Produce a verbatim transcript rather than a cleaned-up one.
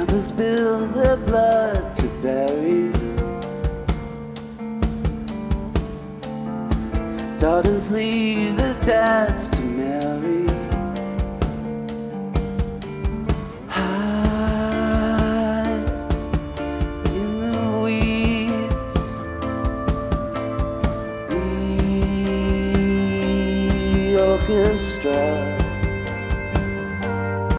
Mothers spill their blood to bury. Daughters leave their dads to marry. High in the weeds, the orchestra